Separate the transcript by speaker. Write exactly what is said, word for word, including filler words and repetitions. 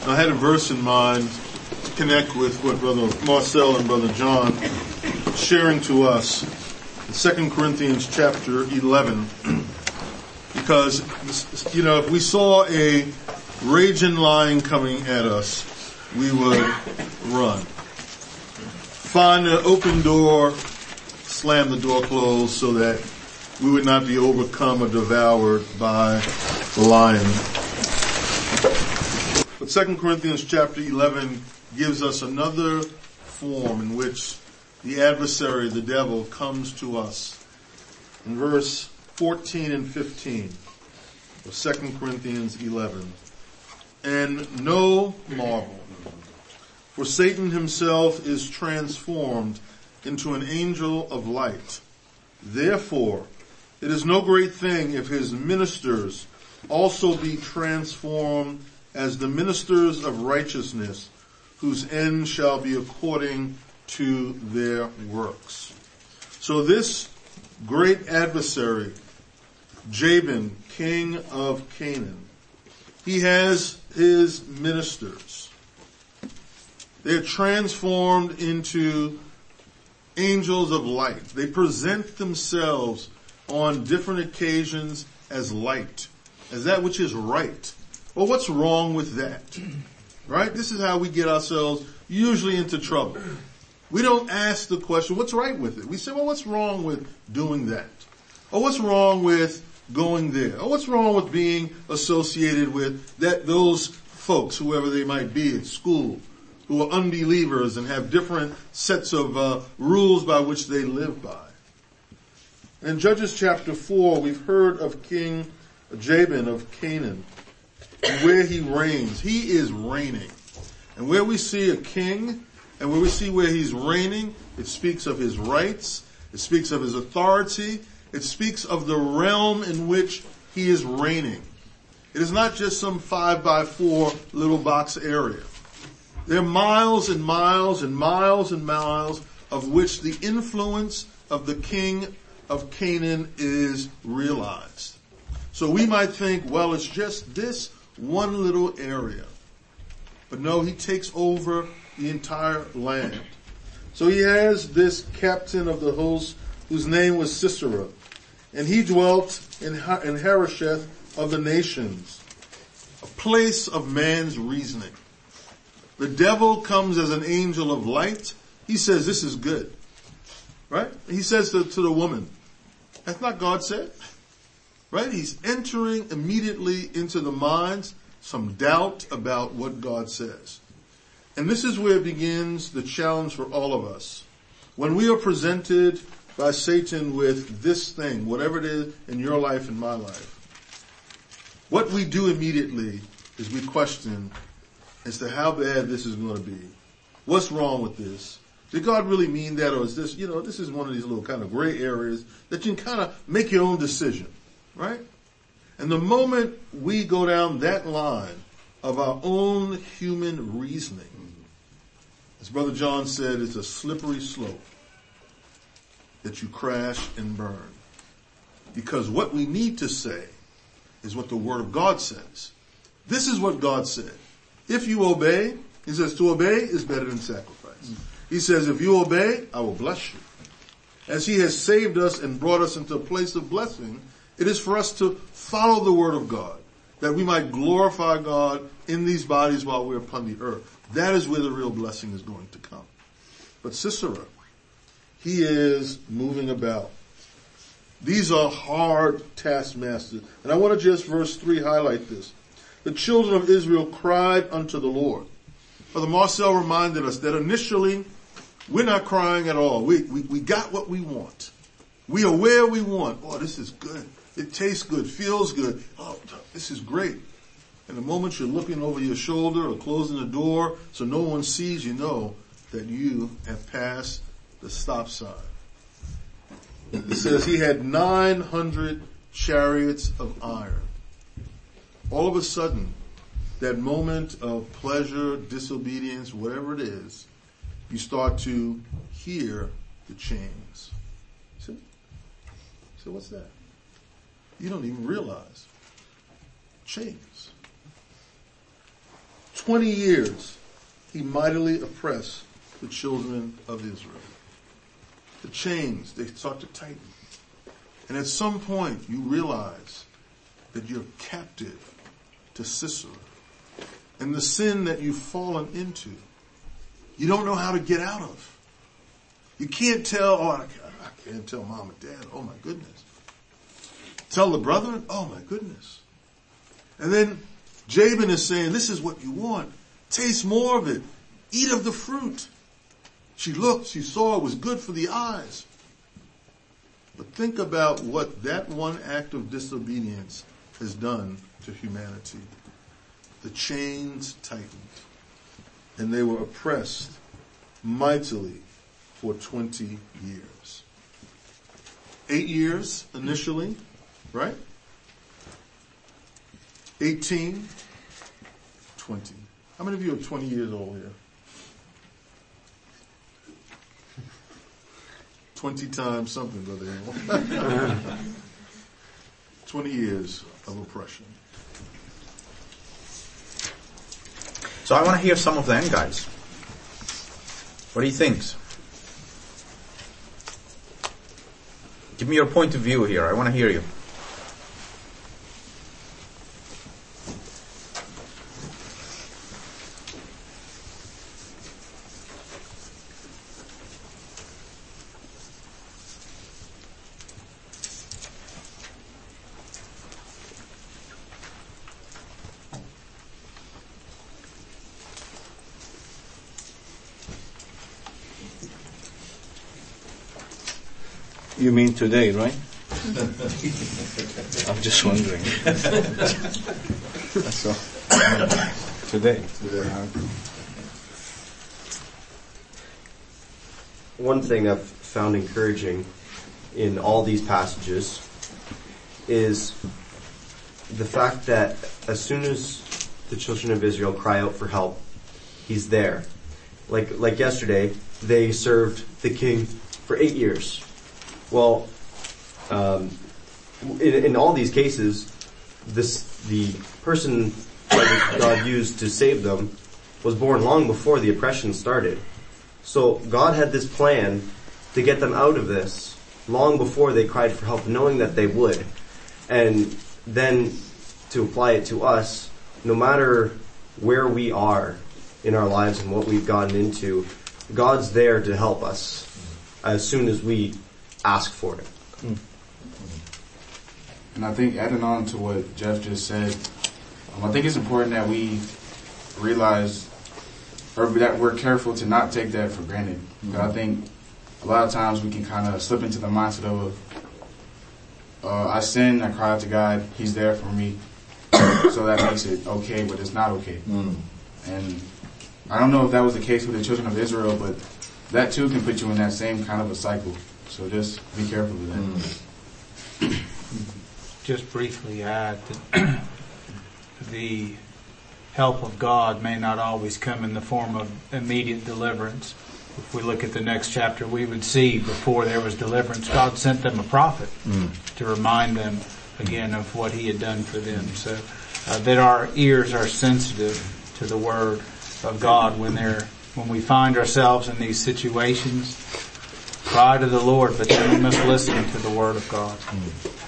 Speaker 1: I had a verse in mind to connect with what Brother Marcel and Brother John are sharing to us in Second Corinthians chapter eleven. Because, you know, if we saw a raging lion coming at us, we would run. Find an open door, slam the door closed so that we would not be overcome or devoured by the lion. But Second Corinthians chapter eleven gives us another form in which the adversary, the devil, comes to us. In verse fourteen and fifteen of Second Corinthians eleven. And no marvel, for Satan himself is transformed into an angel of light. Therefore, it is no great thing if his ministers also be transformed as the ministers of righteousness, whose end shall be according to their works. So this great adversary, Jabin, king of Canaan, he has his ministers. They're transformed into angels of light. They present themselves on different occasions as light, as that which is right. Well, what's wrong with that? Right? This is how we get ourselves usually into trouble. We don't ask the question, what's right with it? We say, well, what's wrong with doing that? Or what's wrong with going there? Or what's wrong with being associated with that those folks, whoever they might be at school, who are unbelievers and have different sets of uh, rules by which they live by? In Judges chapter four, we've heard of King Jabin of Canaan, and where he reigns. He is reigning. And where we see a king, and where we see where he's reigning, it speaks of his rights, it speaks of his authority, it speaks of the realm in which he is reigning. It is not just some five by four little box area. There are miles and miles and miles and miles of which the influence of the king of Canaan is realized. So we might think, well, it's just this one little area. But no, he takes over the entire land. So he has this captain of the host whose name was Sisera. And he dwelt in, in Harosheth of the nations, a place of man's reasoning. The devil comes as an angel of light. He says, this is good. Right? He says to, to the woman, that's not God said. Right? He's entering immediately into the minds, some doubt about what God says. And this is where begins the challenge for all of us. When we are presented by Satan with this thing, whatever it is in your life and my life, what we do immediately is we question as to how bad this is going to be. What's wrong with this? Did God really mean that, or is this, you know, this is one of these little kind of gray areas that you can kind of make your own decision. Right? And the moment we go down that line of our own human reasoning, as Brother John said, it's a slippery slope that you crash and burn. Because what we need to say is what the Word of God says. This is what God said. If you obey, he says to obey is better than sacrifice. He says if you obey, I will bless you. As he has saved us and brought us into a place of blessing, it is for us to follow the Word of God, that we might glorify God in these bodies while we're upon the earth. That is where the real blessing is going to come. But Sisera, he is moving about. These are hard taskmasters. And I want to just, verse three, highlight this. The children of Israel cried unto the Lord. Brother Marcel reminded us that initially, we're not crying at all. We, we, we got what we want. We are where we want. Oh, this is good. It tastes good, feels good. Oh, this is great. And the moment you're looking over your shoulder or closing the door so no one sees, you know that you have passed the stop sign. It says he had nine hundred chariots of iron. All of a sudden, that moment of pleasure, disobedience, whatever it is, you start to hear the chains. See? So what's that? You don't even realize. Chains. Twenty years he mightily oppressed the children of Israel. The chains, they start to tighten. And at some point you realize that you're captive to Sisera. And the sin that you've fallen into, you don't know how to get out of. You can't tell, oh, I can't tell mom and dad, oh my goodness. Tell the brethren, oh my goodness. And then Jabin is saying, this is what you want. Taste more of it. Eat of the fruit. She looked, she saw it was good for the eyes. But think about what that one act of disobedience has done to humanity. The chains tightened, and they were oppressed mightily for twenty years. Eight years initially, right? Eighteen, twenty. How many of you are twenty years old here? Twenty times something, Brother Animal. Twenty years of oppression.
Speaker 2: So I want to hear some of them, guys. What do you think? Give me your point of view here. I want to hear you.
Speaker 3: You mean today, right? I'm just wondering. That's all. Today.
Speaker 4: One thing I've found encouraging in all these passages is the fact that as soon as the children of Israel cry out for help, he's there. Like like yesterday, they served the king for eight years. Well, um, in, in all these cases, this the person that God used to save them was born long before the oppression started. So God had this plan to get them out of this long before they cried for help, knowing that they would. And then to apply it to us, no matter where we are in our lives and what we've gotten into, God's there to help us as soon as we ask for it.
Speaker 5: Mm. And I think adding on to what Jeff just said, um, I think it's important that we realize or that we're careful to not take that for granted. Mm-hmm. I think a lot of times we can kind of slip into the mindset of uh, I sin, I cry out to God, He's there for me, so that makes it okay, but it's not okay. Mm. And I don't know if that was the case with the children of Israel, but that too can put you in that same kind of a cycle. So just be careful with that. Mm.
Speaker 6: Just briefly add that the help of God may not always come in the form of immediate deliverance. If we look at the next chapter, we would see before there was deliverance, God sent them a prophet mm. to remind them again of what He had done for them. So uh, that our ears are sensitive to the Word of God when they're when we find ourselves in these situations. Cry to the Lord, but then we must listen to the Word of God. Mm.